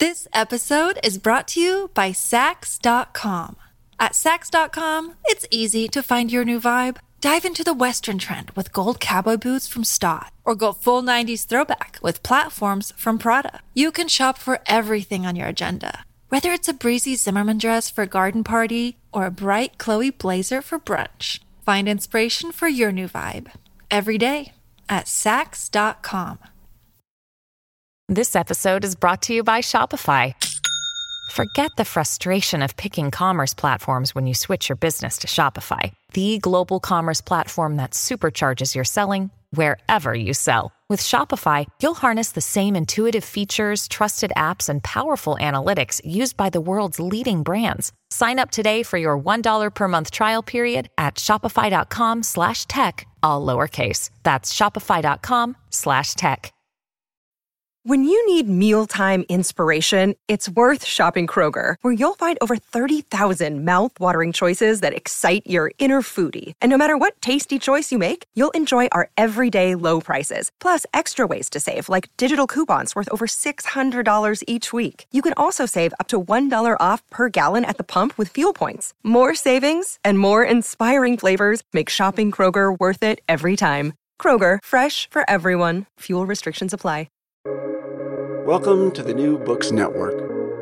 This episode is brought to you by Sax.com. At Sax.com, it's easy to find your new vibe. Dive into the Western trend with gold cowboy boots from Stott, or go full 90s throwback with platforms from Prada. You can shop for everything on your agenda, whether it's a breezy Zimmermann dress for a garden party or a bright Chloe blazer for brunch. Find inspiration for your new vibe every day at Sax.com. This episode is brought to you by Shopify. Forget the frustration of picking commerce platforms when you switch your business to Shopify, the global commerce platform that supercharges your selling wherever you sell. With Shopify, you'll harness the same intuitive features, trusted apps, and powerful analytics used by the world's leading brands. Sign up today for your $1 per month trial period at shopify.com/tech, all lowercase. That's shopify.com/tech. When you need mealtime inspiration, it's worth shopping Kroger, where you'll find over 30,000 mouth-watering choices that excite your inner foodie. And no matter what tasty choice you make, you'll enjoy our everyday low prices, plus extra ways to save, like digital coupons worth over $600 each week. You can also save up to $1 off per gallon at the pump with fuel points. More savings and more inspiring flavors make shopping Kroger worth it every time. Kroger, fresh for everyone. Fuel restrictions apply. Welcome to the New Books Network.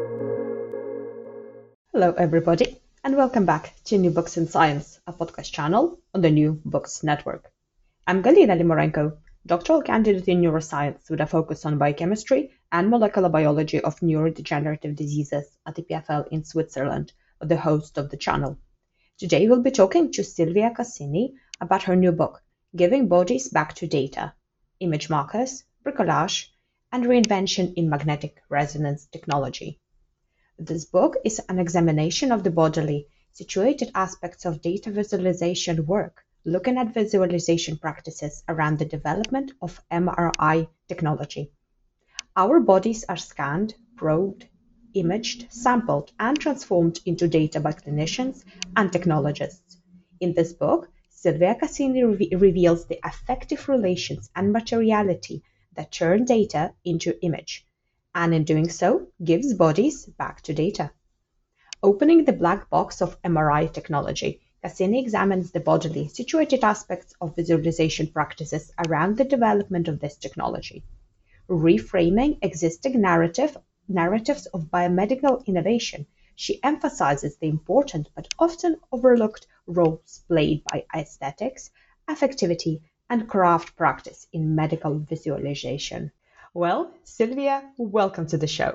Hello, everybody, and welcome back to New Books in Science, a podcast channel on the New Books Network. I'm Galina Limorenko, doctoral candidate in neuroscience with a focus on biochemistry and molecular biology of neurodegenerative diseases at EPFL in Switzerland, the host of the channel. Today, we'll be talking to Silvia Cassini about her new book, Giving Bodies Back to Data: Image Markers, Bricolage, and Reinvention in Magnetic Resonance Technology. This book is an examination of the bodily, situated aspects of data visualization work, looking at visualization practices around the development of MRI technology. Our bodies are scanned, probed, imaged, sampled, and transformed into data by clinicians and technologists. In this book, Silvia Cassini reveals the affective relations and materiality that turn data into image, and in doing so, gives bodies back to data. Opening the black box of MRI technology, Cassini examines the bodily, situated aspects of visualization practices around the development of this technology. Reframing existing narratives of biomedical innovation, she emphasizes the important but often overlooked roles played by aesthetics, affectivity, and craft practice in medical visualization. Well, Silvia, welcome to the show.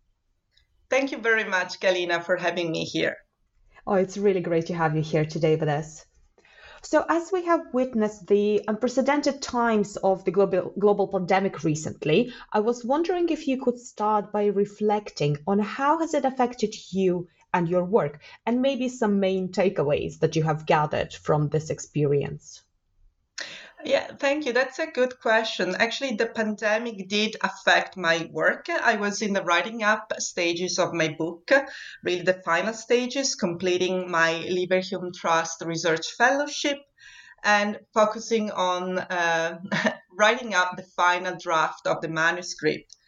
Thank you very much, Galina, for having me here. Oh, it's really great to have you here today with us. So as we have witnessed the unprecedented times of the global pandemic recently, I was wondering if you could start by reflecting on how has it affected you and your work, and maybe some main takeaways that you have gathered from this experience. Yeah, thank you. That's a good question. Actually, the pandemic did affect my work. I was in the writing up stages of my book, really the final stages, completing my Leverhulme Trust Research Fellowship and focusing on writing up the final draft of the manuscript.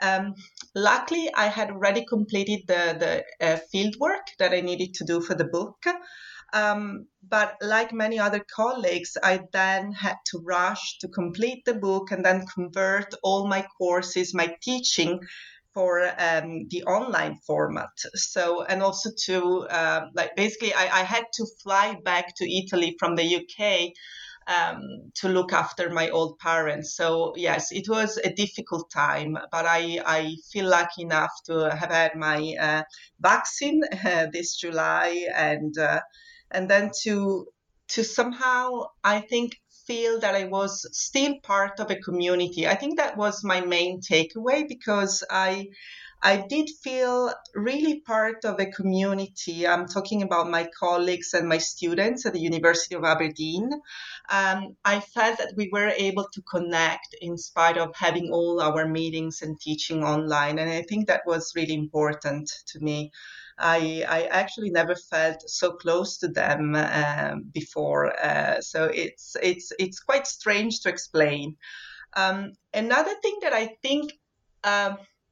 Luckily, I had already completed the field work that I needed to do for the book. But like many other colleagues, I then had to rush to complete the book and then convert all my courses, my teaching for the online format. So, and also to, I had to fly back to Italy from the UK to look after my old parents. So yes, it was a difficult time, but I feel lucky enough to have had my vaccine this July and then to somehow, I think, feel that I was still part of a community. I think that was my main takeaway, because I did feel really part of a community. I'm talking about my colleagues and my students at the University of Aberdeen. I felt that we were able to connect in spite of having all our meetings and teaching online. And I think that was really important to me. I actually never felt so close to them before, so it's quite strange to explain. Another thing that I think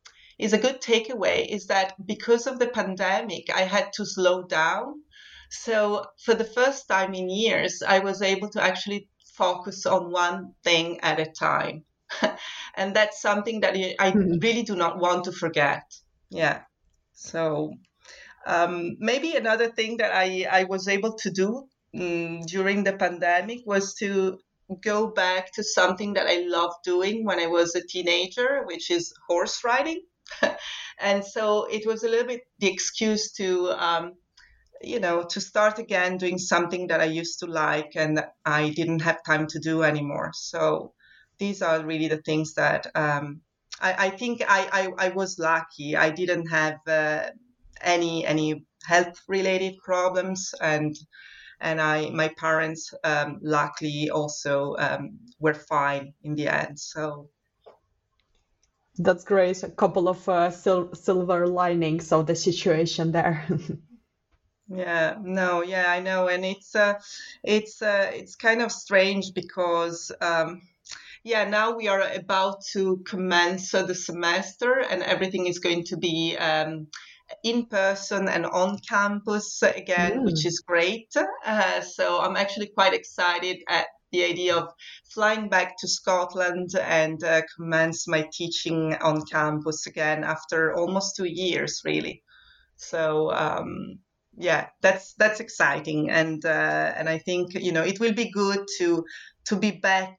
is a good takeaway is that because of the pandemic, I had to slow down. So for the first time in years, I was able to actually focus on one thing at a time. And that's something that I really do not want to forget. Yeah. So maybe another thing that I was able to do during the pandemic was to go back to something that I loved doing when I was a teenager, which is horse riding. And so it was a little bit the excuse to, to start again doing something that I used to like and I didn't have time to do anymore. So these are really the things that I think I was lucky. I didn't have any health related problems, and my parents luckily also were fine in the end. So That's great. A couple of silver linings of the situation there. yeah, no, yeah, I know, and it's kind of strange because yeah, now we are about to commence the semester, and everything is going to be in person and on campus again, which is great. So I'm actually quite excited at the idea of flying back to Scotland and commence my teaching on campus again after almost 2 years, really. So yeah, that's exciting, and I think it will be good to be back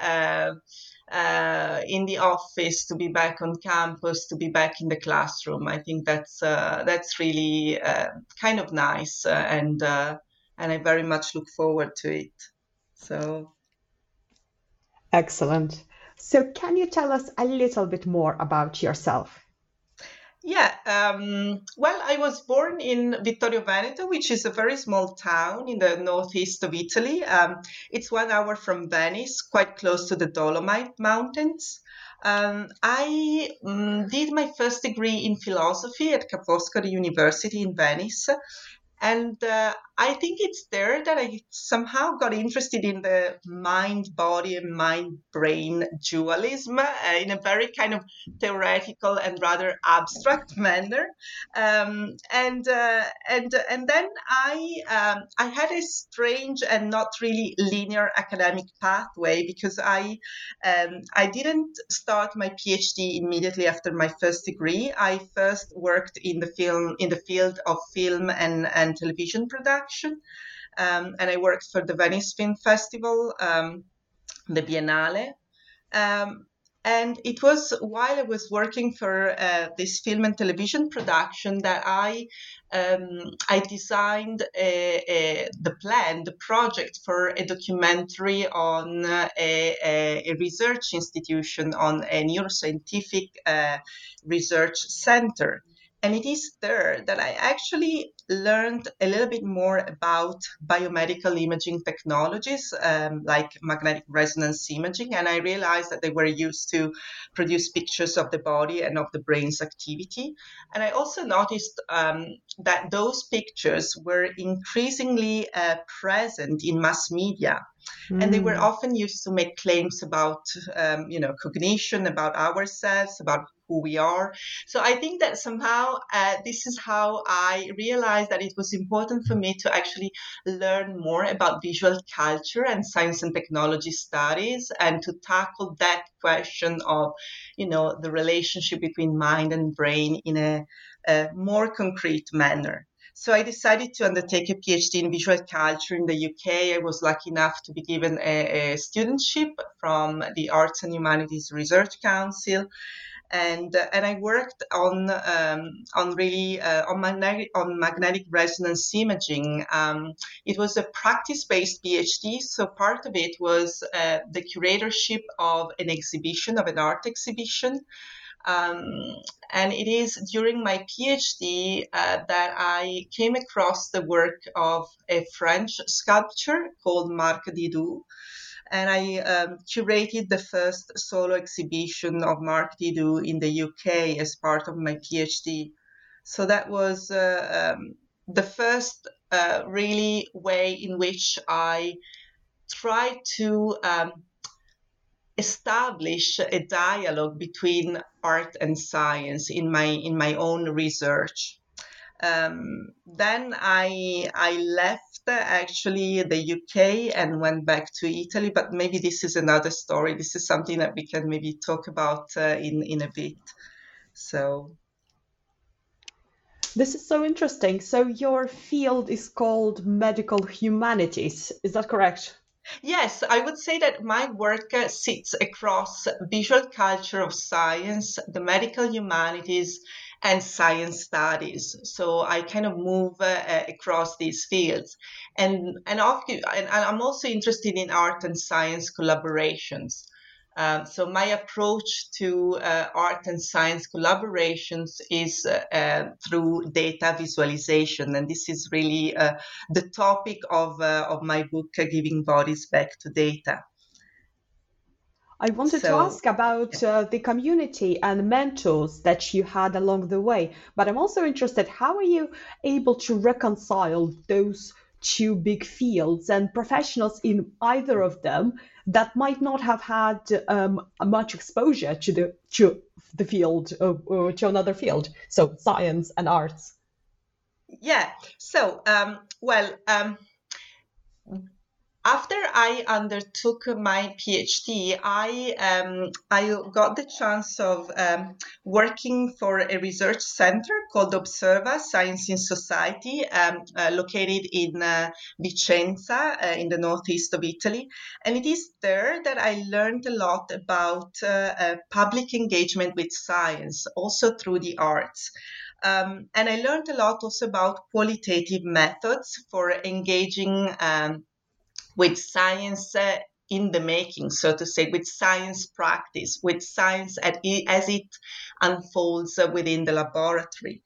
in the office, to be back on campus, to be back in the classroom. I think that's really kind of nice, and I very much look forward to it. So. Excellent. So can you tell us a little bit more about yourself? Yeah, well, I was born in Vittorio Veneto, which is a very small town in the northeast of Italy. It's 1 hour from Venice, quite close to the Dolomite Mountains. I did my first degree in philosophy at Ca' Foscari University in Venice. And I think it's there that I somehow got interested in the mind body and mind brain dualism in a very kind of theoretical and rather abstract manner. And then I had a strange and not really linear academic pathway because I didn't start my PhD immediately after my first degree. I first worked in the field of film and television production, and I worked for the Venice Film Festival, the Biennale. And it was while I was working for this film and television production that I designed the project for a documentary on a research institution, on a neuroscientific research center. And it is there that I actually learned a little bit more about biomedical imaging technologies, like magnetic resonance imaging. And I realized that they were used to produce pictures of the body and of the brain's activity. And I also noticed that those pictures were increasingly present in mass media. And they were often used to make claims about, cognition, about ourselves, about who we are. So I think that somehow this is how I realized that it was important for me to actually learn more about visual culture and science and technology studies, and to tackle that question of, the relationship between mind and brain in a more concrete manner. So I decided to undertake a PhD in visual culture in the UK. I was lucky enough to be given a studentship from the Arts and Humanities Research Council, and I worked on magnetic resonance imaging. It was a practice-based PhD, so part of it was the curatorship of an art exhibition. And it is during my PhD that I came across the work of a French sculptor called Marc Didou. And I curated the first solo exhibition of Marc Didou in the UK as part of my PhD. So that was the first really way in which I tried to establish a dialogue between art and science in my own research. Then I left actually the UK and went back to Italy, but maybe this is another story. This is something that we can maybe talk about in a bit. So This is so interesting. So your field is called medical humanities. Is that correct? yes, I would say that my work sits across visual culture of science, the medical humanities, and science studies. So I kind of move across these fields, and I'm also interested in art and science collaborations. So my approach to art and science collaborations is through data visualization, and this is really the topic of my book, Giving Bodies Back to Data. I wanted to So ask about the community and mentors that you had along the way, but I'm also interested, how are you able to reconcile those two big fields and professionals in either of them that might not have had much exposure to the field or to another field, so science and arts? yeah, so after I undertook my PhD, I got the chance of working for a research center called Observa Science in Society, located in Vicenza, in the northeast of Italy. And it is there that I learned a lot about public engagement with science, also through the arts. And I learned a lot also about qualitative methods for engaging with science in the making, so to say, with science practice, with science as it unfolds within the laboratory.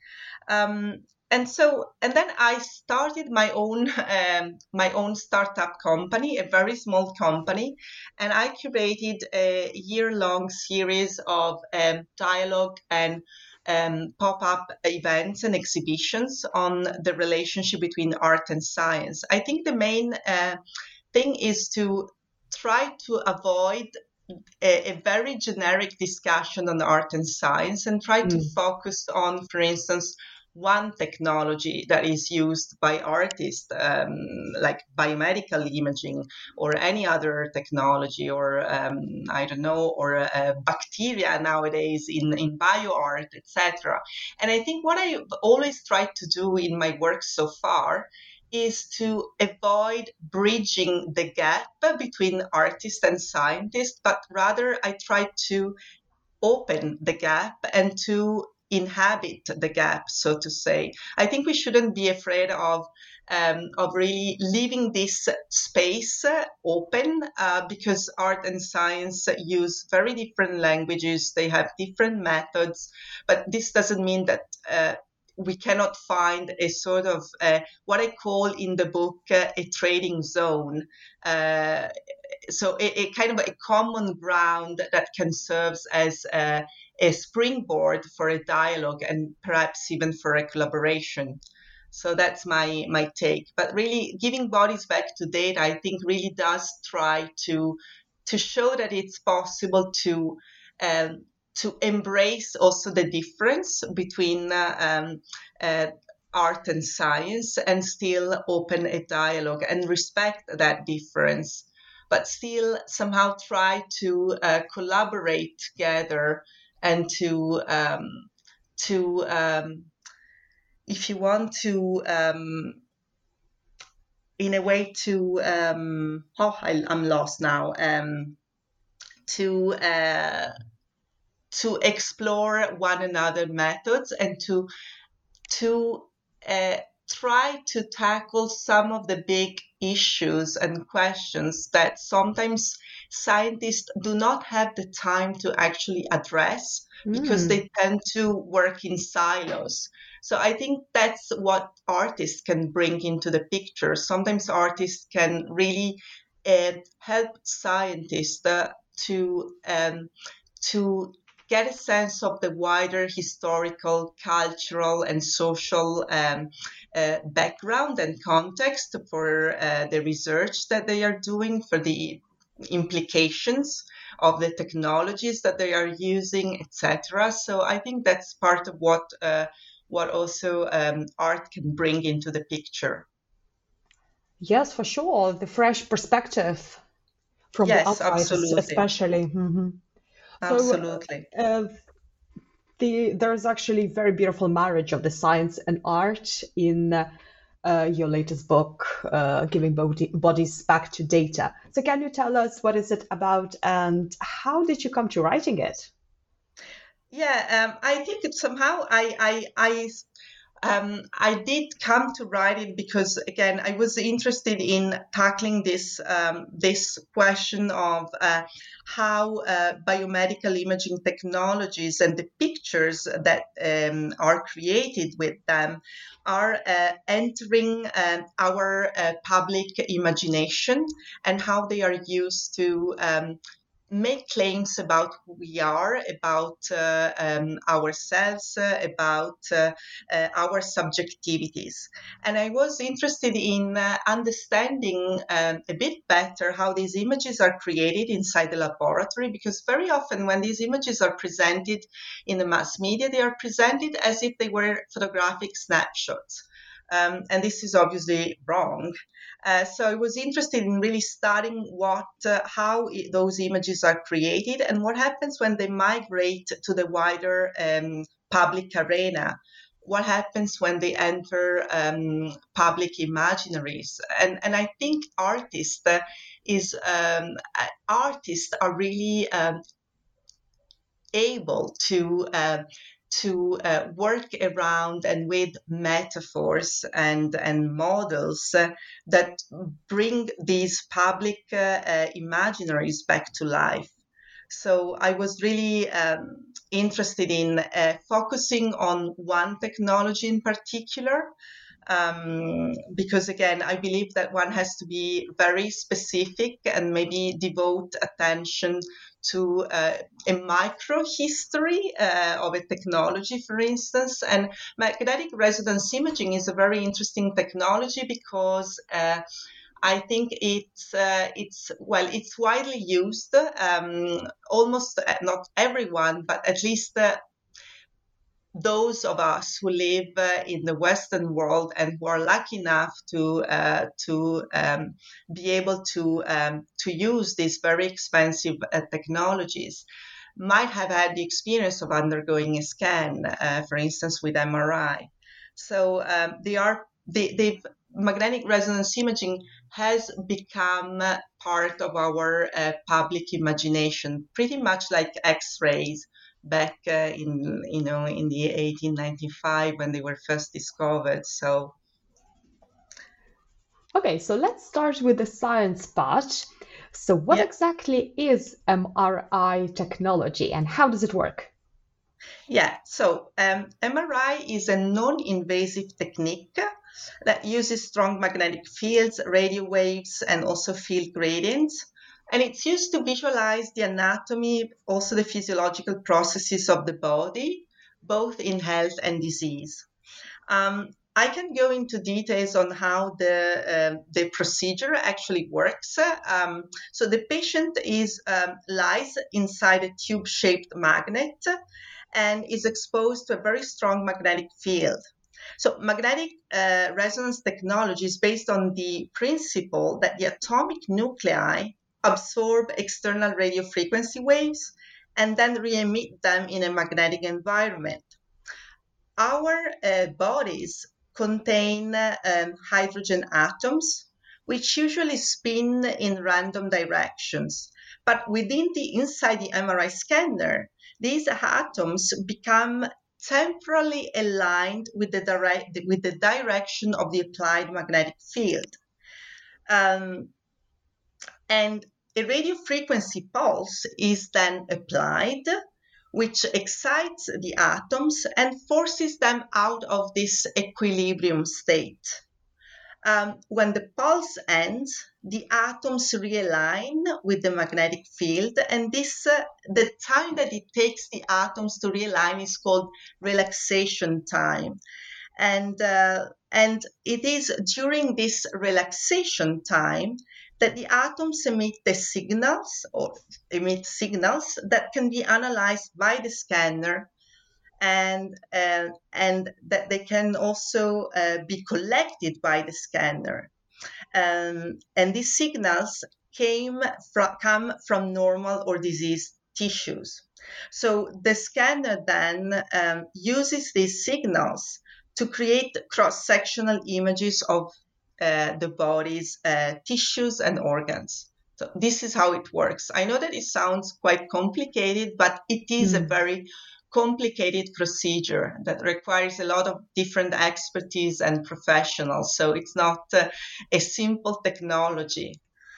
And then I started my own startup company, a very small company, and I curated a year-long series of dialogue and pop-up events and exhibitions on the relationship between art and science. I think the main thing is to try to avoid a very generic discussion on art and science and try to focus on, for instance, one technology that is used by artists, like biomedical imaging or any other technology, or I don't know, or bacteria nowadays in bioart, etc. And I think what I've always tried to do in my work so far is to avoid bridging the gap between artist and scientist, but rather I try to open the gap and to inhabit the gap, so to say. I think we shouldn't be afraid of really leaving this space open, because art and science use very different languages, they have different methods, but this doesn't mean that we cannot find a sort of what I call in the book a trading zone. So a kind of a common ground that can serve as a springboard for a dialogue and perhaps even for a collaboration. So that's my take. But really, Giving Bodies Back to Data, I think, really does try to show that it's possible to embrace also the difference between art and science and still open a dialogue and respect that difference, but still somehow try to collaborate together and to if you want to, in a way to, I'm lost now, to explore one another methods and to try to tackle some of the big issues and questions that sometimes scientists do not have the time to actually address because they tend to work in silos. So I think that's what artists can bring into the picture. Sometimes artists can really help scientists to get a sense of the wider historical, cultural, and social background and context for the research that they are doing, for the implications of the technologies that they are using, etc. So I think that's part of what also art can bring into the picture. Yes, for sure. The fresh perspective from the Yes, outside, absolutely. especially. Absolutely. So there's actually very beautiful marriage of the science and art in your latest book, Giving Bodies Back to Data. So can you tell us what is it about and how did you come to writing it? Yeah, I think it somehow I did come to write it because, again, I was interested in tackling this question of how biomedical imaging technologies and the pictures that are created with them are entering our public imagination, and how they are used to make claims about who we are, about ourselves, about our subjectivities. And I was interested in understanding a bit better how these images are created inside the laboratory, because very often when these images are presented in the mass media, they are presented as if they were photographic snapshots. And this is obviously wrong. So I was interested in really studying how those images are created and what happens when they migrate to the wider public arena. What happens when they enter public imaginaries? And I think artists are really able to work around and with metaphors and models that bring these public imaginaries back to life. So I was really interested in focusing on one technology in particular, because, again, I believe that one has to be very specific and maybe devote attention to a micro history of a technology, for instance. And magnetic resonance imaging is a very interesting technology because I think it's widely used. Almost not everyone, but at least those of us who live in the Western world and who are lucky enough to be able to use these very expensive technologies might have had the experience of undergoing a scan, for instance, with MRI. So magnetic resonance imaging has become part of our public imagination, pretty much like X-rays back in the 1895 when they were first discovered. So Okay, so let's start with the science part. So what exactly is MRI technology and how does it work? Yeah, so MRI is a non-invasive technique that uses strong magnetic fields, radio waves, and also field gradients. And it's used to visualize the anatomy, also the physiological processes of the body, both in health and disease. I can go into details on how the procedure actually works. So the patient lies inside a tube-shaped magnet and is exposed to a very strong magnetic field. So magnetic resonance technology is based on the principle that the atomic nuclei absorb external radio frequency waves and then re-emit them in a magnetic environment. Our bodies contain hydrogen atoms, which usually spin in random directions. But inside the MRI scanner, these atoms become temporally aligned with the direction of the applied magnetic field. And a radio frequency pulse is then applied, which excites the atoms and forces them out of this equilibrium state. When the pulse ends, the atoms realign with the magnetic field, and the time that it takes the atoms to realign is called relaxation time. And it is during this relaxation time that the atoms emit signals that can be analyzed by the scanner, and that they can also be collected by the scanner. And these signals come from normal or diseased tissues. So the scanner then uses these signals to create cross-sectional images of the body's tissues and organs. So this is how it works. I know that it sounds quite complicated, but it is a very complicated procedure that requires a lot of different expertise and professionals. So it's not a simple technology.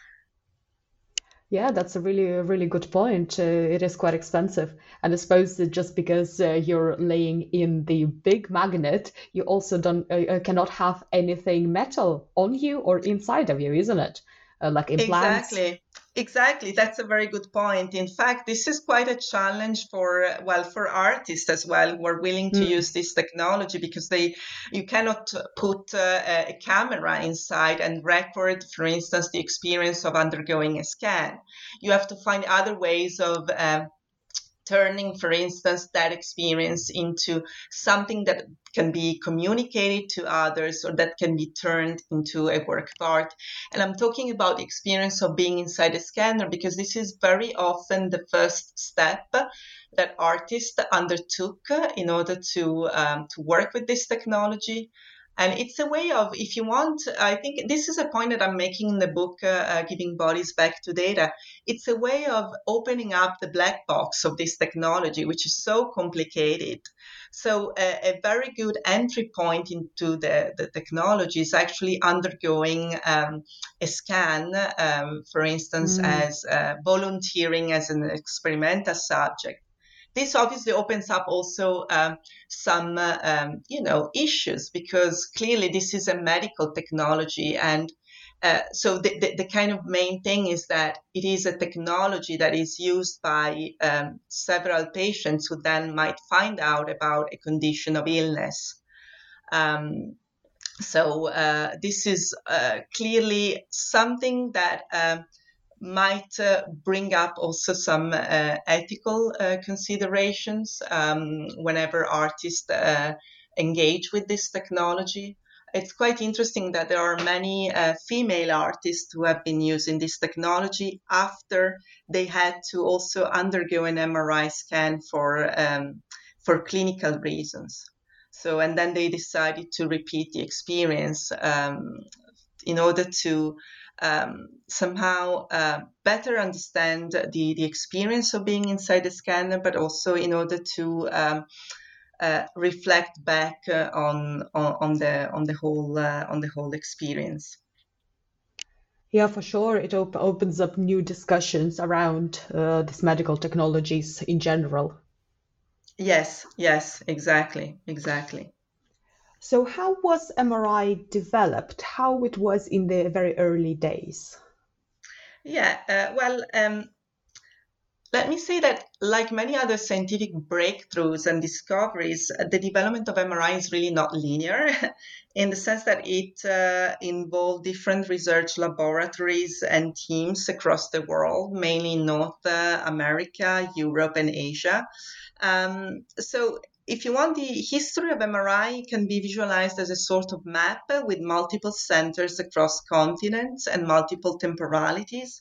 Yeah, that's a really good point. It is quite expensive. And I suppose that just because you're laying in the big magnet, you also cannot have anything metal on you or inside of you, isn't it? Like implants. Exactly. That's a very good point. In fact, this is quite a challenge for artists as well who are willing to use this technology, because you cannot put a camera inside and record, for instance, the experience of undergoing a scan. You have to find other ways of turning, for instance, that experience into something that can be communicated to others, or that can be turned into a work of art. And I'm talking about the experience of being inside a scanner, because this is very often the first step that artists undertook in order to work with this technology. And it's a way of, if you want, I think this is a point that I'm making in the book, Giving Bodies Back to Data. It's a way of opening up the black box of this technology, which is so complicated. So a very good entry point into the technology is actually undergoing a scan, for instance, as volunteering as an experimental subject. This obviously opens up also some, issues, because clearly this is a medical technology. And so the kind of main thing is that it is a technology that is used by several patients who then might find out about a condition of illness. So this is clearly something that might bring up also some ethical considerations whenever artists engage with this technology. It's quite interesting that there are many female artists who have been using this technology after they had to also undergo an MRI scan for clinical reasons. So, and then they decided to repeat the experience in order to somehow better understand the experience of being inside the scanner, but also in order to reflect back on the whole experience. Yeah, for sure. It opens up new discussions around these medical technologies in general. Yes, exactly. So how was MRI developed? How it was in the very early days? Yeah, let me say that, like many other scientific breakthroughs and discoveries, the development of MRI is really not linear in the sense that it involved different research laboratories and teams across the world, mainly in North America, Europe, and Asia. So if you want, the history of MRI can be visualized as a sort of map with multiple centers across continents and multiple temporalities.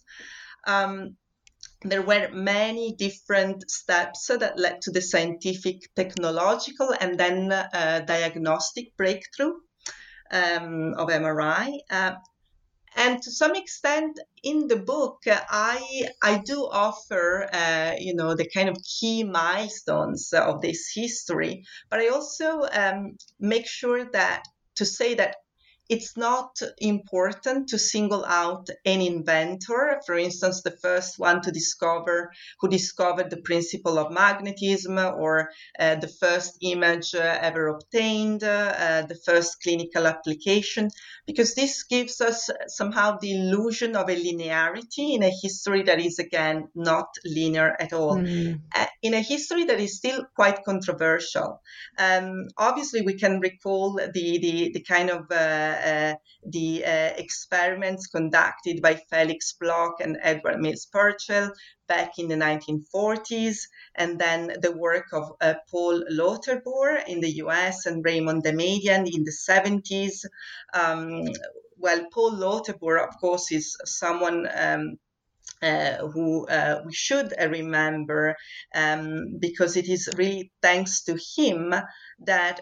There were many different steps that led to the scientific, technological, and then diagnostic breakthrough of MRI. And to some extent, in the book, I do offer, the kind of key milestones of this history, but I also make sure to say that it's not important to single out an inventor, for instance, the first one who discovered the principle of magnetism, or the first image ever obtained, the first clinical application, because this gives us somehow the illusion of a linearity in a history that is, again, not linear at all. In a history that is still quite controversial. Obviously, we can recall the kind of the experiments conducted by Felix Bloch and Edward Mills Purcell back in the 1940s, and then the work of Paul Lauterbur in the US and Raymond Damadian in the 70s. Well, Paul Lauterbur, of course, is someone who we should remember, because it is really thanks to him that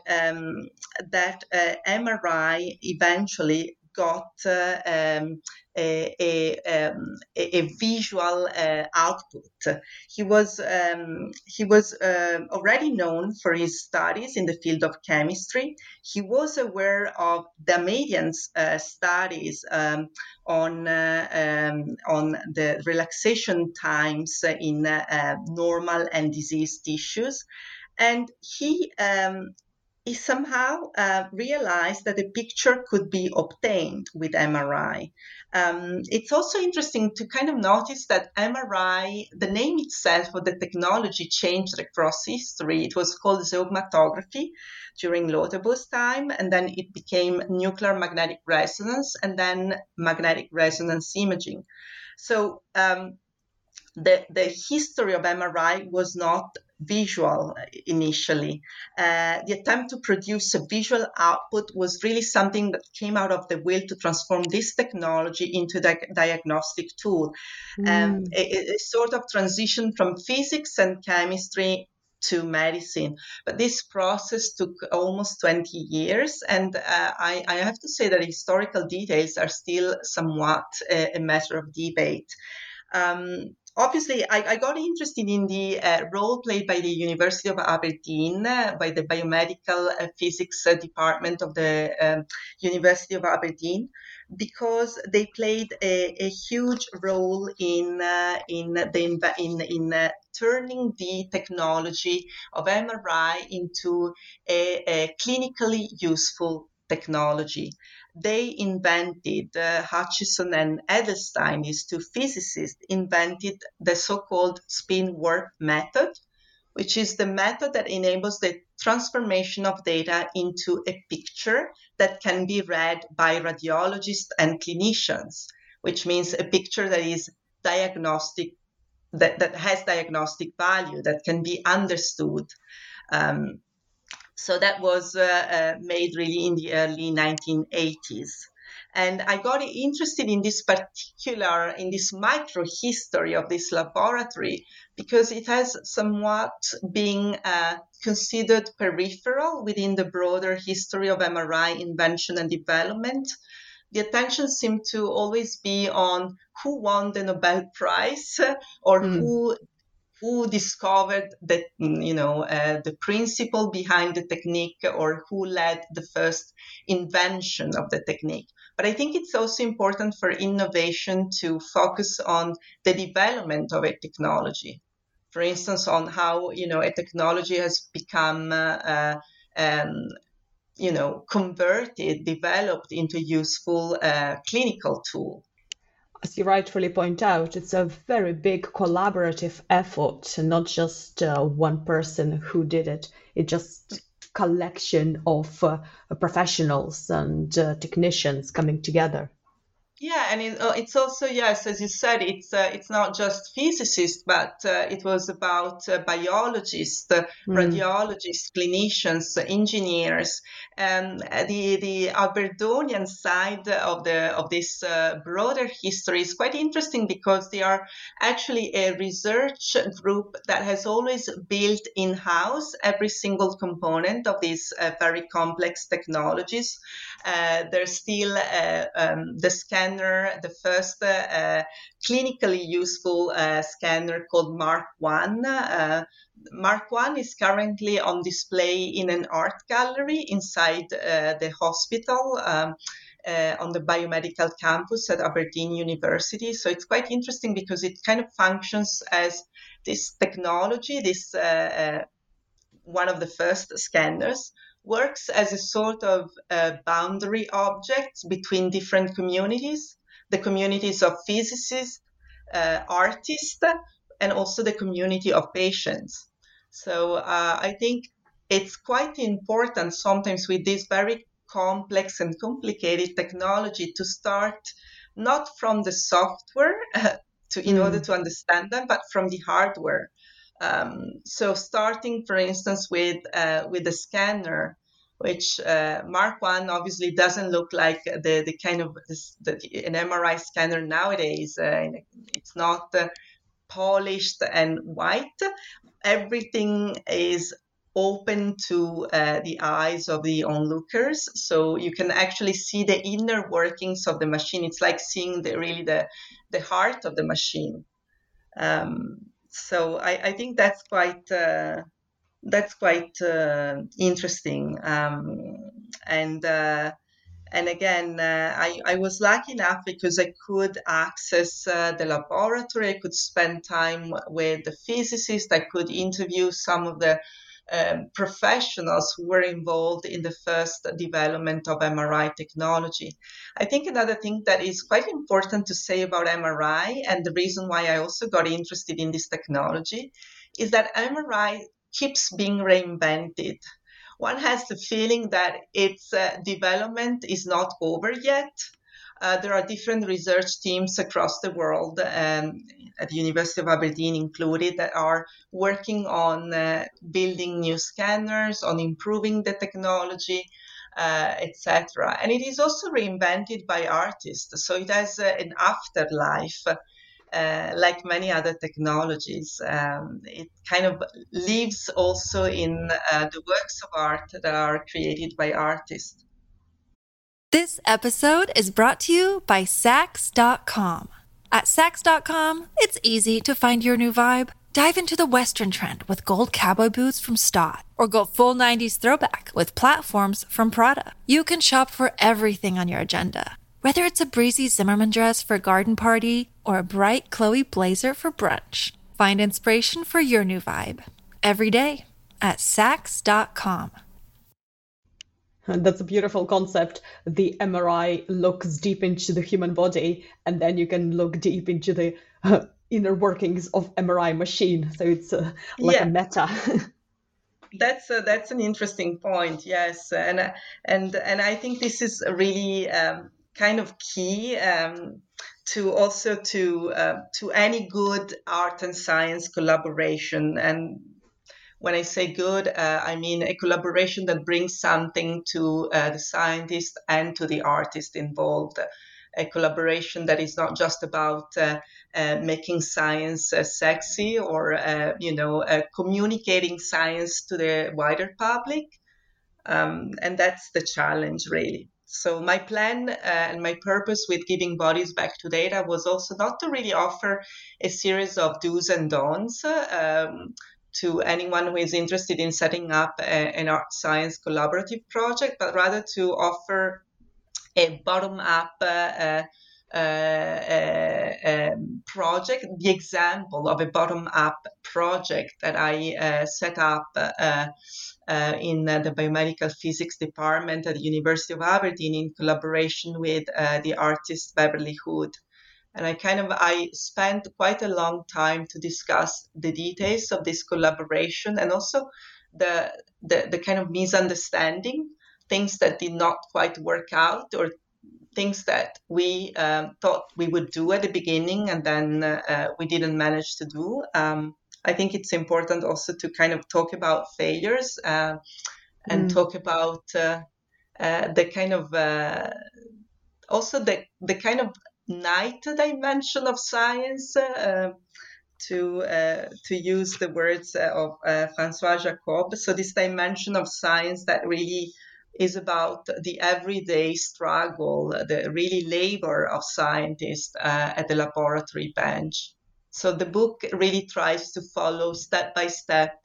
MRI eventually got a visual output. He was already known for his studies in the field of chemistry. He was aware of Damadian's studies on the relaxation times in normal and diseased tissues, and he somehow realized that a picture could be obtained with MRI. It's also interesting to kind of notice that MRI, the name itself of the technology, changed across history. It was called zygmatography during Lauterbur's time, and then it became nuclear magnetic resonance, and then magnetic resonance imaging. So the history of MRI was not visual initially. The attempt to produce a visual output was really something that came out of the will to transform this technology into the diagnostic tool. A sort of transition from physics and chemistry to medicine. But this process took almost 20 years, and I have to say that historical details are still somewhat a matter of debate. Obviously, I got interested in the role played by the University of Aberdeen, by the biomedical physics department of the University of Aberdeen, because they played a huge role in turning the technology of MRI into a clinically useful technology. They invented, Hutchison and Edelstein, these two physicists, invented the so-called spin warp method, which is the method that enables the transformation of data into a picture that can be read by radiologists and clinicians, which means a picture that is diagnostic, that has diagnostic value, that can be understood. So that was made really in the early 1980s. And I got interested in this micro history of this laboratory, because it has somewhat been considered peripheral within the broader history of MRI invention and development. The attention seemed to always be on who won the Nobel Prize, or who discovered the principle behind the technique, or who led the first invention of the technique. But I think it's also important for innovation to focus on the development of a technology. For instance, on how a technology has become developed into a useful clinical tool. As you rightfully point out, it's a very big collaborative effort, and not just one person who did it. It's just collection of professionals and technicians coming together. Yeah, and it's also, yes, as you said, it's not just physicists, but it was about biologists, radiologists, clinicians, engineers, and the Aberdonian side of this broader history is quite interesting, because they are actually a research group that has always built in-house every single component of these very complex technologies. There's still the scanner, the first clinically useful scanner called Mark I. Mark I is currently on display in an art gallery inside the hospital on the biomedical campus at Aberdeen University. So it's quite interesting, because it kind of functions as this technology, this one of the first scanners, works as a sort of boundary object between different communities, the communities of physicists, artists, and also the community of patients. So I think it's quite important sometimes with these very complex and complicated technology to start not from the software in order to understand them, but from the hardware. So starting, for instance, with the scanner, which Mark I obviously doesn't look like the kind of an MRI scanner nowadays. It's not polished and white. Everything is open to the eyes of the onlookers, so you can actually see the inner workings of the machine. It's like seeing the heart of the machine. So I think that's quite interesting. And again, I was lucky enough because I could access the laboratory. I could spend time with the physicists. I could interview some of the professionals who were involved in the first development of MRI technology. I think another thing that is quite important to say about MRI, and the reason why I also got interested in this technology, is that MRI keeps being reinvented. One has the feeling that its development is not over yet. There are different research teams across the world, at the University of Aberdeen included, that are working on building new scanners, on improving the technology, etc. And it is also reinvented by artists, so it has an afterlife. Like many other technologies, it kind of lives also in the works of art that are created by artists. This episode is brought to you by Saks.com. At Saks.com, it's easy to find your new vibe. Dive into the Western trend with gold cowboy boots from Stott, or go full 90s throwback with platforms from Prada. You can shop for everything on your agenda, whether it's a breezy Zimmermann dress for a garden party or a bright Chloe blazer for brunch. Find inspiration for your new vibe every day at Saks.com. That's a beautiful concept. The MRI looks deep into the human body, and then you can look deep into the inner workings of MRI machine. So it's like a meta. That's an interesting point. Yes, and I think this is really kind of key to any good art and science collaboration. And when I say good, I mean a collaboration that brings something to the scientist and to the artist involved. A collaboration that is not just about making science sexy or communicating science to the wider public, and that's the challenge, really. So my plan and my purpose with Giving Bodies Back to Data was also not to really offer a series of do's and don'ts to anyone who is interested in setting up an art science collaborative project, but rather to offer a bottom-up project, the example of a bottom-up project that I set up in the biomedical physics department at the University of Aberdeen in collaboration with the artist Beverly Hood. And I spent quite a long time to discuss the details of this collaboration and also the kind of misunderstanding, things that did not quite work out or things that we thought we would do at the beginning and then we didn't manage to do. I think it's important also to kind of talk about failures and talk about the kind of also the kind of night dimension of science, to use the words of Francois Jacob. So this dimension of science that really is about the everyday struggle, the really labor of scientists at the laboratory bench. So the book really tries to follow step by step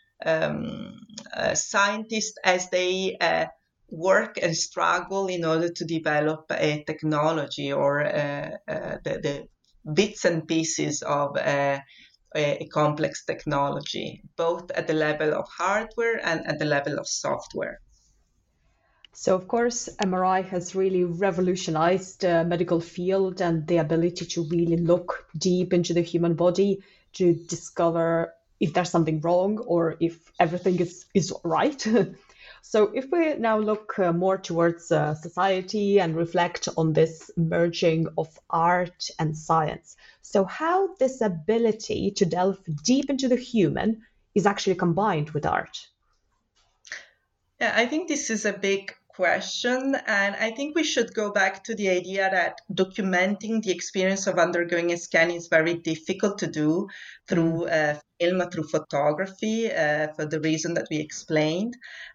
scientists as they work and struggle in order to develop a technology or the bits and pieces of a complex technology, both at the level of hardware and at the level of software. So, of course, MRI has really revolutionized the medical field and the ability to really look deep into the human body to discover if there's something wrong or if everything is right. So if we now look more towards society and reflect on this merging of art and science, so how this ability to delve deep into the human is actually combined with art? Yeah, I think this is a big question, and I think we should go back to the idea that documenting the experience of undergoing a scan is very difficult to do through film, through photography, for the reason that we explained.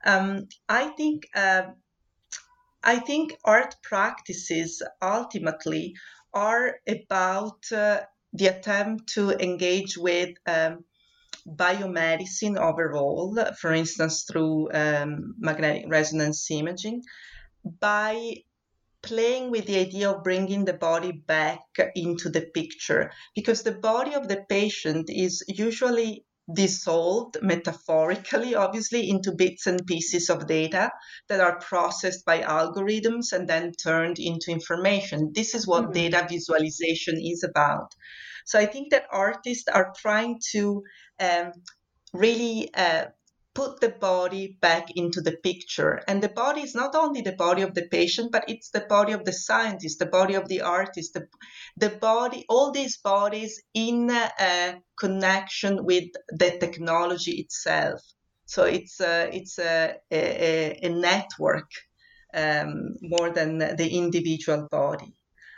I think art practices ultimately are about the attempt to engage with biomedicine overall, for instance, through magnetic resonance imaging, by playing with the idea of bringing the body back into the picture, because the body of the patient is usually dissolved metaphorically, obviously, into bits and pieces of data that are processed by algorithms and then turned into information. This is what data visualization is about. So I think that artists are trying to really put the body back into the picture. And the body is not only the body of the patient, but it's the body of the scientist, the body of the artist, the body, all these bodies in connection with the technology itself. So it's a network more than the individual body.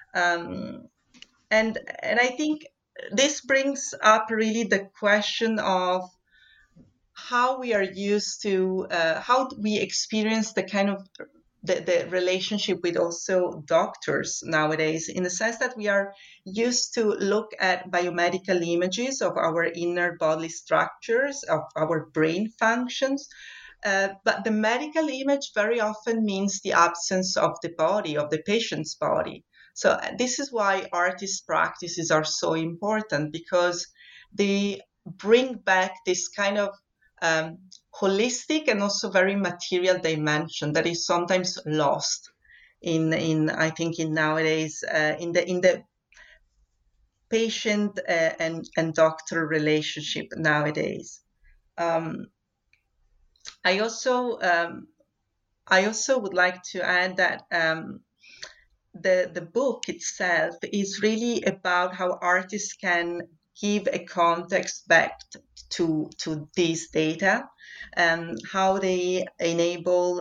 And I think this brings up really the question of how we are used to, how we experience the kind of the relationship with also doctors nowadays, in the sense that we are used to look at biomedical images of our inner bodily structures, of our brain functions. But the medical image very often means the absence of the body, of the patient's body. So this is why artist practices are so important, because they bring back this kind of holistic and also very material dimension that is sometimes lost in I think in nowadays in the patient and doctor relationship nowadays. I also would like to add that the book itself is really about how artists can give a context back to these data, how they enable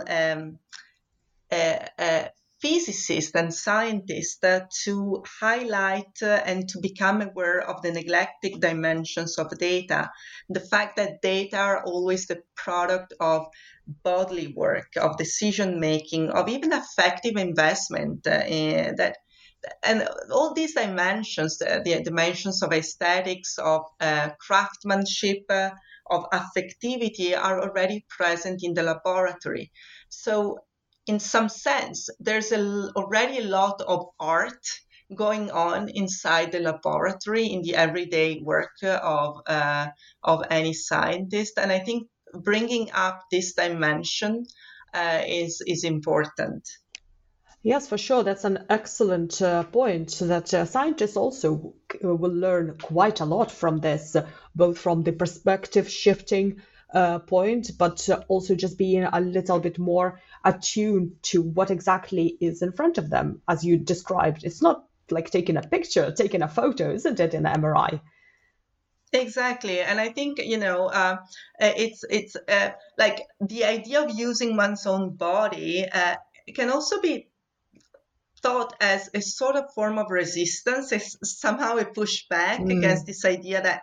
physicists and scientists to highlight and to become aware of the neglected dimensions of data. The fact that data are always the product of bodily work, of decision making, of even effective investment, and all these dimensions, the dimensions of aesthetics, of craftsmanship, of affectivity, are already present in the laboratory. So in some sense, there's already a lot of art going on inside the laboratory in the everyday work of any scientist, and I think bringing up this dimension is important. Yes, for sure. That's an excellent point, that scientists also will learn quite a lot from this, both from the perspective shifting point, but also just being a little bit more attuned to what exactly is in front of them. As you described, it's not like taking a picture, taking a photo, isn't it, in the MRI? Exactly, and I think it's like the idea of using one's own body can also be thought as a sort of form of resistance, as somehow a pushback against this idea that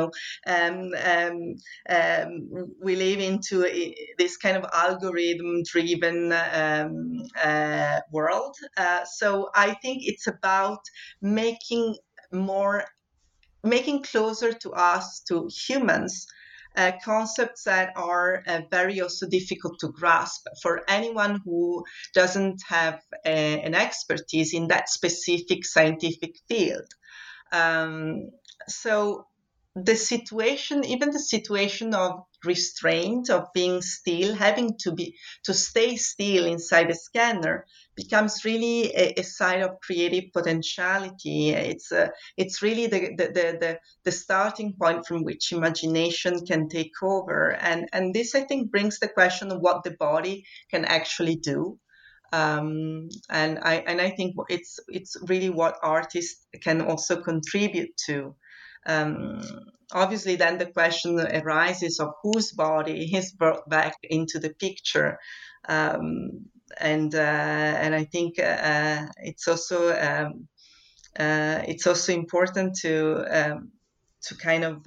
we live into this kind of algorithm-driven world. So I think it's about making closer to us, to humans, concepts that are very also difficult to grasp for anyone who doesn't have an expertise in that specific scientific field. So even the situation of restraint of being still, having to stay still inside a scanner, becomes really a side of creative potentiality. It's really the starting point from which imagination can take over, and this, I think, brings the question of what the body can actually do. And I think it's really what artists can also contribute to. Obviously, then the question arises of whose body is brought back into the picture, and I think it's also important to kind of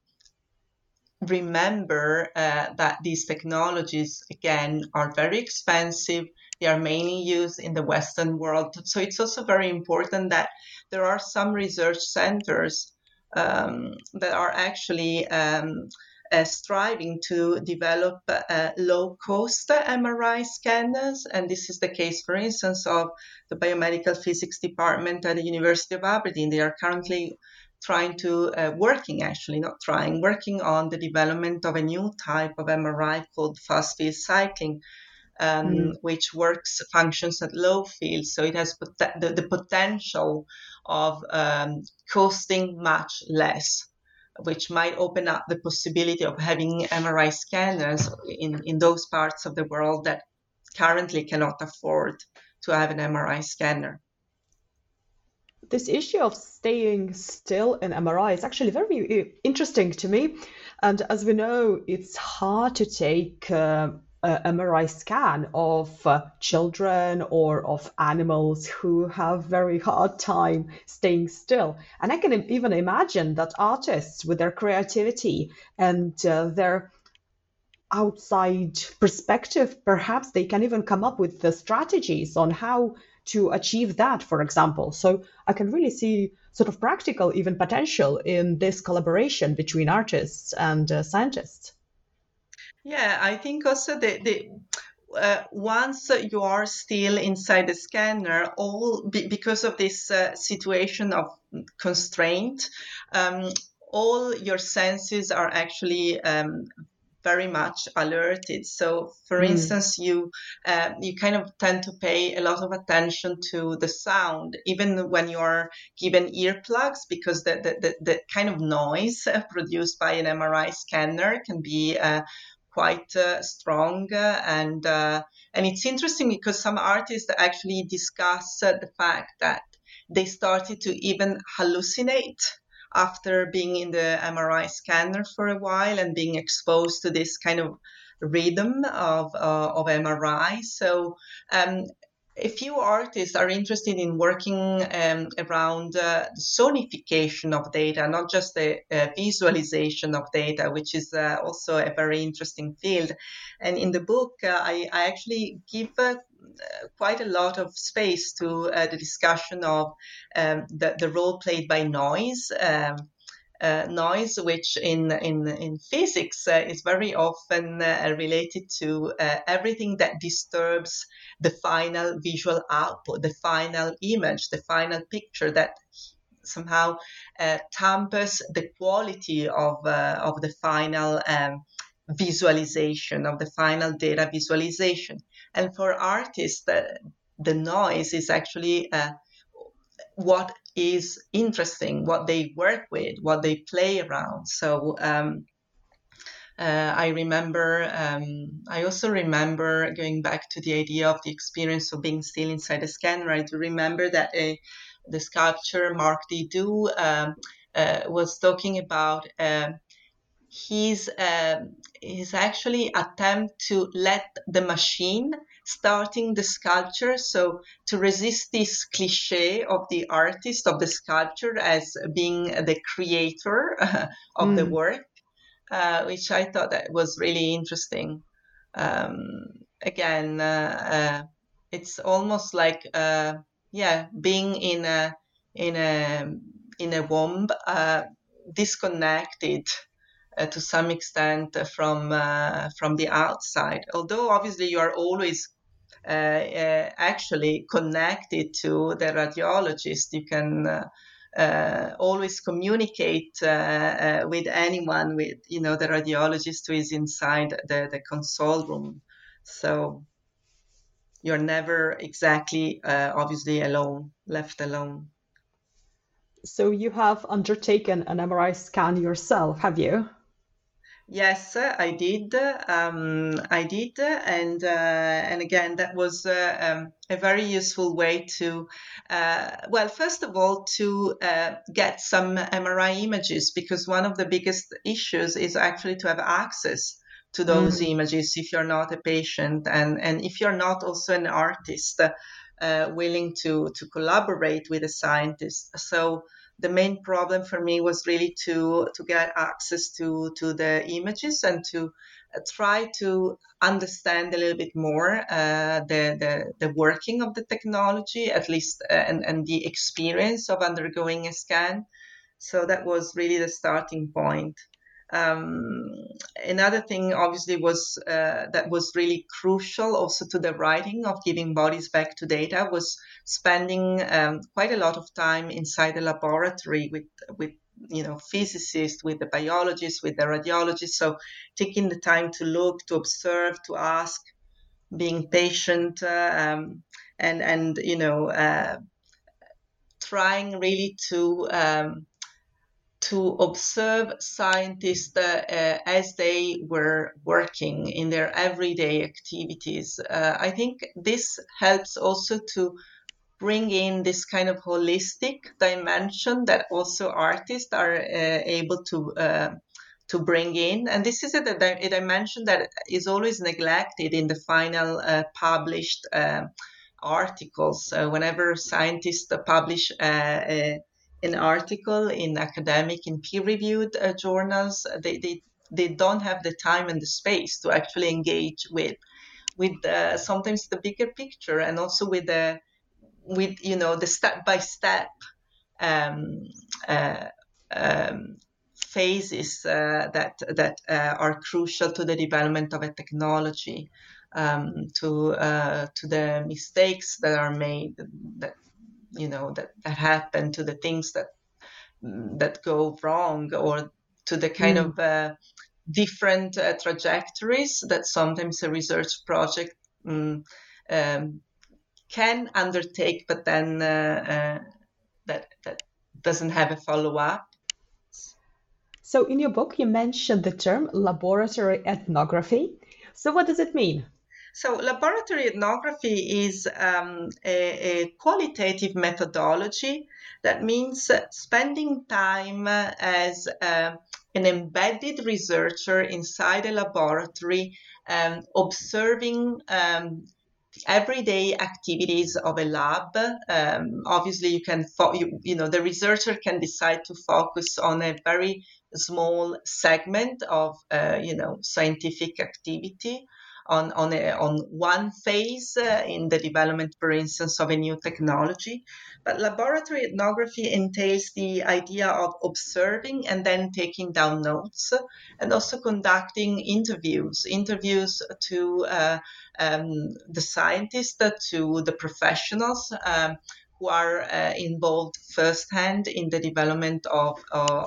remember that these technologies, again, are very expensive. They are mainly used in the Western world. So it's also very important that there are some research centers that are actually striving to develop low-cost MRI scanners. And this is the case, for instance, of the biomedical physics department at the University of Aberdeen. They are currently working on the development of a new type of MRI called fast field cycling, which functions at low field. So it has the potential of costing much less, which might open up the possibility of having MRI scanners in those parts of the world that currently cannot afford to have an MRI scanner. This issue of staying still in MRI is actually very interesting to me. And as we know, it's hard to take an MRI scan of children or of animals who have very hard time staying still. And I can even imagine that artists, with their creativity and their outside perspective, perhaps they can even come up with the strategies on how to achieve that, for example. So I can really see sort of practical, even potential in this collaboration between artists and scientists. Yeah, I think also once you are still inside the scanner, because of this situation of constraint, all your senses are actually very much alerted. So, for instance, you kind of tend to pay a lot of attention to the sound, even when you are given earplugs, because the kind of noise produced by an MRI scanner can be quite strong, and it's interesting because some artists actually discuss the fact that they started to even hallucinate after being in the MRI scanner for a while and being exposed to this kind of rhythm of MRI. So a few artists are interested in working around the sonification of data, not just the visualization of data, which is also a very interesting field. And in the book, I actually give quite a lot of space to the discussion of the role played by noise. Noise, which in physics is very often related to everything that disturbs the final visual output, the final image, the final picture, that somehow tampers the quality of the final visualization, of the final data visualization. And for artists, the noise is actually what is interesting, what they work with, what they play around. So I also remember going back to the idea of the experience of being still inside a scanner. I do remember that the sculptor Marc Didou was talking about his actually attempt to let the machine starting the sculpture, so to resist this cliche of the artist, of the sculpture as being the creator of the work, which I thought that was really interesting. Again, it's almost like being in a womb, disconnected to some extent from the outside. Although obviously you are always actually connected to the radiologist. You can always communicate with anyone, with the radiologist who is inside the console room. So you're never exactly obviously left alone. So you have undertaken an MRI scan yourself, have you? Yes, I did. And again, that was a very useful way to, well, first of all, to get some MRI images, because one of the biggest issues is actually to have access to those images if you're not a patient, and if you're not also an artist willing to collaborate with a scientist. So the main problem for me was really to get access to the images and to try to understand a little bit more the working of the technology, at least, and the experience of undergoing a scan. So that was really the starting point. Another thing, obviously, was that was really crucial also to the writing of Giving Bodies Back to Data, was spending quite a lot of time inside the laboratory with physicists, with the biologists, with the radiologists. So taking the time to look, to observe, to ask, being patient, and trying really to observe scientists as they were working in their everyday activities. I think this helps also to bring in this kind of holistic dimension that also artists are able to bring in. And this is a dimension that is always neglected in the final published articles. Whenever scientists publish an article in academic, in peer-reviewed journals, they don't have the time and the space to actually engage with sometimes the bigger picture, and also with the step-by-step phases that are crucial to the development of a technology, to the mistakes that are made, that happen, to the things that go wrong, or to the kind of different trajectories that sometimes a research project can undertake, but then that doesn't have a follow-up. So in your book, you mentioned the term laboratory ethnography. So what does it mean? So laboratory ethnography is a qualitative methodology that means spending time as an embedded researcher inside a laboratory, observing everyday activities of a lab. Obviously, you can, the researcher can decide to focus on a very small segment of, scientific activity, on one phase in the development, for instance, of a new technology. But laboratory ethnography entails the idea of observing and then taking down notes, and also conducting interviews to the scientists, to the professionals who are involved firsthand in the development of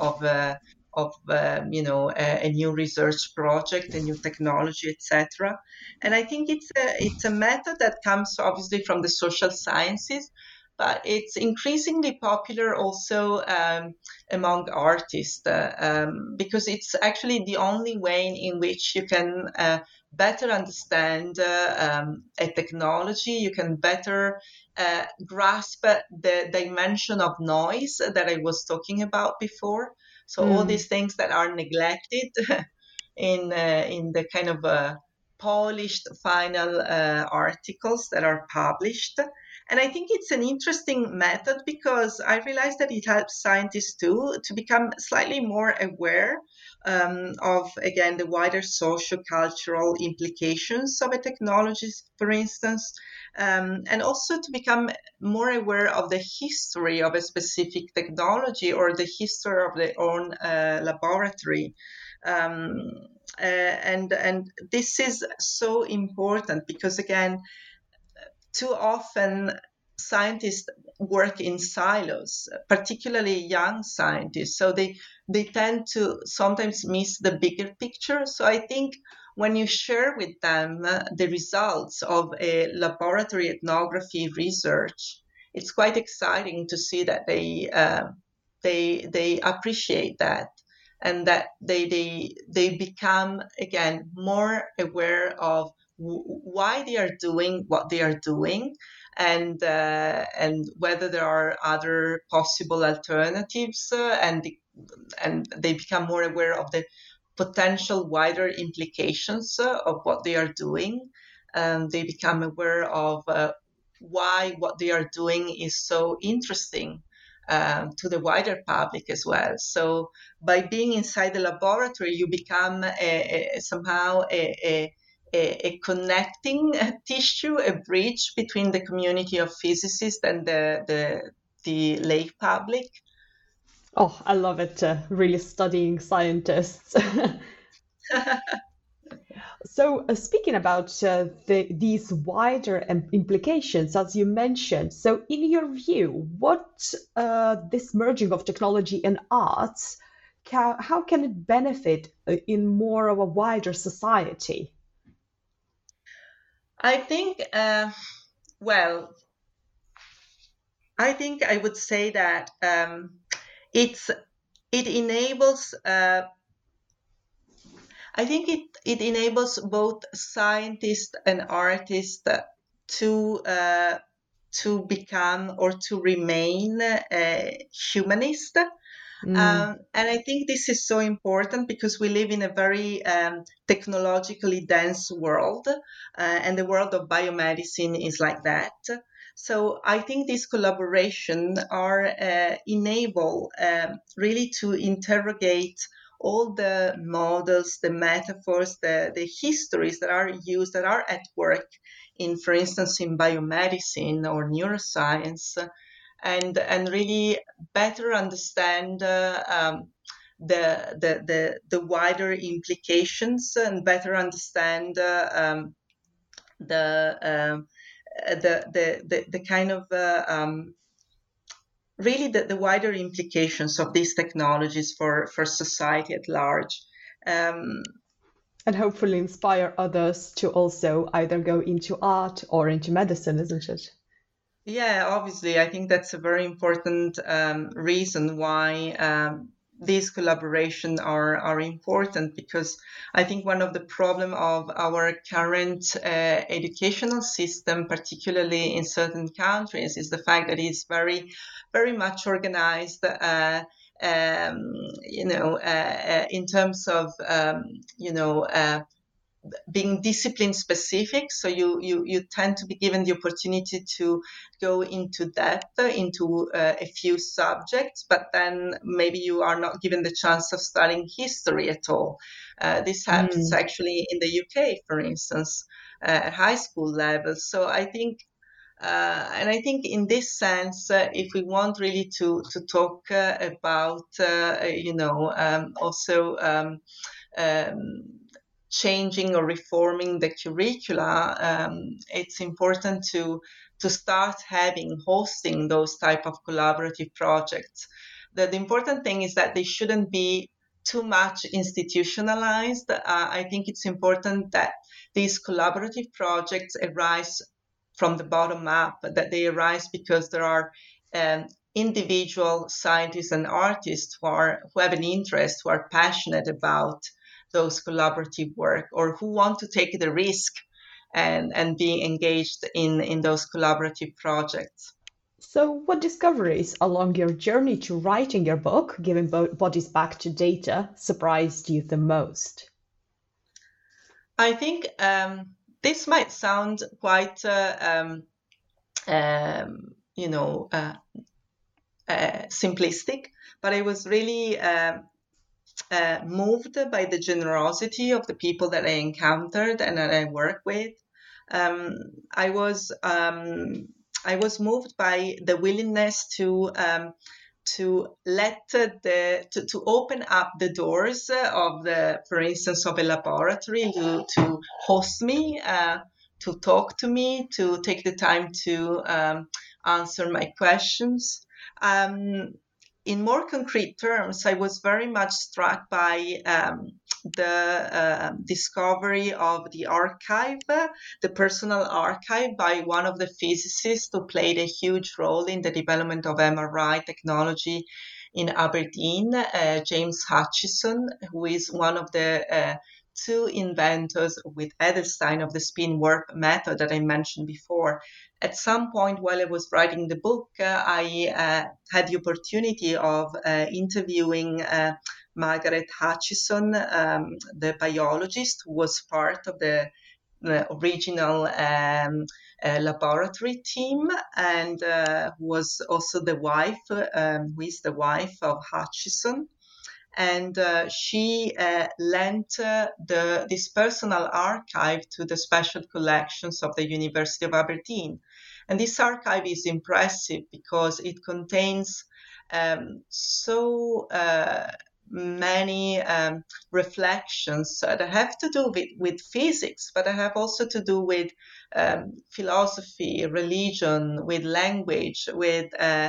a new research project, a new technology, etc. And I think it's a method that comes obviously from the social sciences, but it's increasingly popular also among artists, because it's actually the only way in which you can better understand a technology. You can better grasp the dimension of noise that I was talking about before. So all these things that are neglected in the kind of polished final articles that are published. And I think it's an interesting method because I realized that it helps scientists too to become slightly more aware of, again, the wider socio-cultural implications of a technology, for instance, and also to become more aware of the history of a specific technology or the history of their own laboratory. And this is so important because, again, too often scientists work in silos, particularly young scientists. So they tend to sometimes miss the bigger picture. So I think when you share with them the results of a laboratory ethnography research, it's quite exciting to see that they appreciate that, and that they become again more aware of why they are doing what they are doing, and whether there are other possible alternatives, and they become more aware of the potential wider implications of what they are doing. They become aware of why what they are doing is so interesting to the wider public as well. So by being inside the laboratory, you become somehow a connecting tissue, a bridge between the community of physicists and the lay public. Oh, I love it. Really studying scientists. So, speaking about these wider implications, as you mentioned, so in your view, what this merging of technology and arts, how can it benefit in more of a wider society? I think, I think I would say that it enables. I think it enables both scientists and artists to become or to remain humanist. And I think this is so important because we live in a very technologically dense world, and the world of biomedicine is like that. So I think these collaboration are enable really to interrogate all the models, the metaphors, the histories that are used, that are at work in, for instance, in biomedicine or neuroscience, and really better understand the wider implications, and better understand the kind of really the wider implications of these technologies for society at large. And hopefully inspire others to also either go into art or into medicine, isn't it? Yeah, obviously, I think that's a very important reason why these collaborations are important, because I think one of the problem of our current educational system, particularly in certain countries, is the fact that it's very, very much organized. In terms of being discipline specific, so you tend to be given the opportunity to go into depth into a few subjects, but then maybe you are not given the chance of studying history at all. This happens actually in the UK, for instance, at high school level. So I think and I think in this sense, if we want really to talk about also changing or reforming the curricula, it's important to start hosting those type of collaborative projects. The important thing is that they shouldn't be too much institutionalized. I think it's important that these collaborative projects arise from the bottom up, that they arise because there are individual scientists and artists who have an interest, who are passionate about those collaborative work, or who want to take the risk and being engaged in those collaborative projects. So, what discoveries along your journey to writing your book, Giving Bodies Back to Data, surprised you the most? I think this might sound quite, simplistic, but I was really moved by the generosity of the people that I encountered and that I work with. I was moved by the willingness to let to open up the doors of for instance, of a laboratory to host me, to talk to me, to take the time to answer my questions. In more concrete terms, I was very much struck by the discovery of the archive, the personal archive, by one of the physicists who played a huge role in the development of MRI technology in Aberdeen, James Hutchison, who is one of the two inventors with Edelstein of the spin warp method that I mentioned before. At some point while I was writing the book, I had the opportunity of interviewing Margaret Hutchison, the biologist who was part of the original laboratory team, and who was also the wife, who is the wife of Hutchison. And she lent this personal archive to the special collections of the University of Aberdeen. And this archive is impressive because it contains so many reflections that have to do with physics, but have also to do with philosophy, religion, with language, with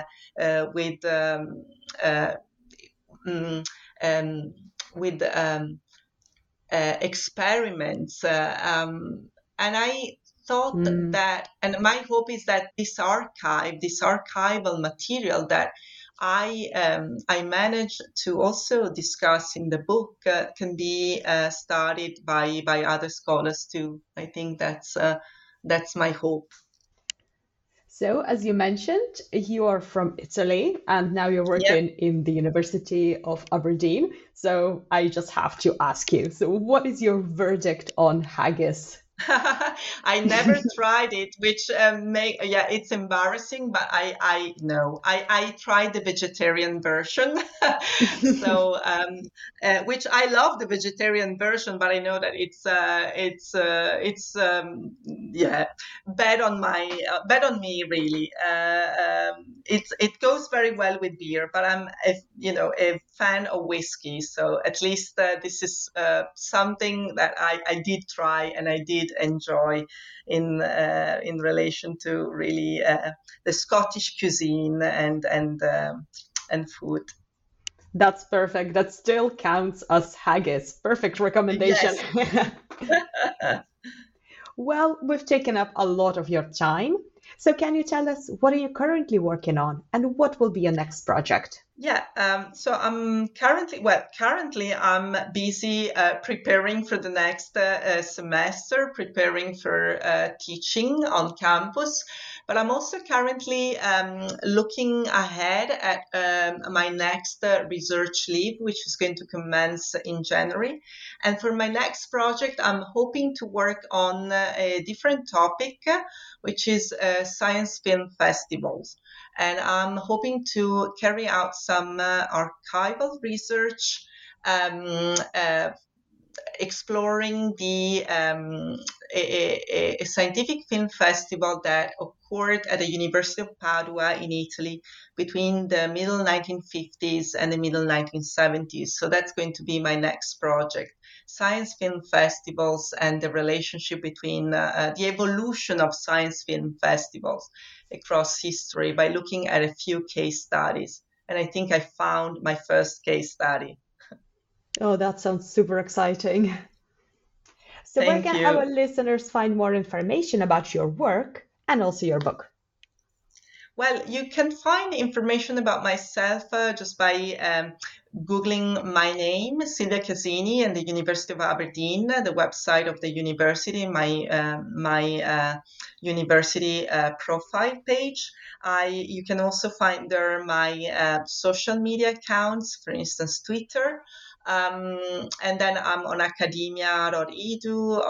experiments. And I thought that, and my hope is that this archival material that I managed to also discuss in the book can be studied by other scholars too. I think that's my hope. So, as you mentioned, you are from Italy and now you're working in the University of Aberdeen. So I just have to ask you, so what is your verdict on haggis? I never tried it, which it's embarrassing, but I know. I tried the vegetarian version, so which I love the vegetarian version, but I know that it's bad on me really. It goes very well with beer, but I'm a fan of whiskey, so at least this is something that I did try and I did enjoy in relation to really the Scottish cuisine and food. That's perfect. That still counts as haggis. Perfect recommendation. Yes. Well, we've taken up a lot of your time. So can you tell us, what are you currently working on and what will be your next project? Yeah, so I'm currently I'm busy preparing for the next semester, preparing for teaching on campus. But I'm also currently looking ahead at my next research leave, which is going to commence in January. And for my next project, I'm hoping to work on a different topic, which is science film festivals. And I'm hoping to carry out some archival research exploring a scientific film festival that occurred at the University of Padua in Italy between the middle 1950s and the middle 1970s. So that's going to be my next project. Science film festivals and the relationship between the evolution of science film festivals across history by looking at a few case studies. And I think I found my first case study. Oh, that sounds super exciting. So where can our listeners find more information about your work and also your book? Well, you can find information about myself just by Googling my name, Silvia Casini, and the University of Aberdeen, the website of the university, my university profile page. You can also find there my social media accounts, for instance, Twitter. And then I'm on academia.edu,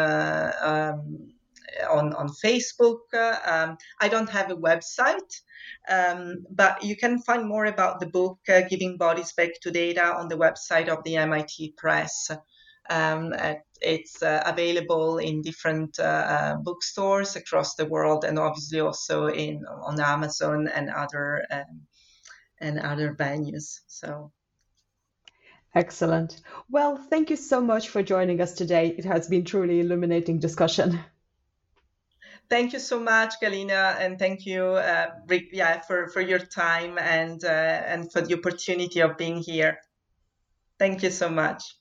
on Facebook. I don't have a website, but you can find more about the book, Giving Bodies Back to Data, on the website of the MIT Press. It's available in different bookstores across the world, and obviously also on Amazon and other venues. So. Excellent. Well, thank you so much for joining us today. It has been truly illuminating discussion. Thank you so much, Galina, and thank you, for your time and for the opportunity of being here. Thank you so much.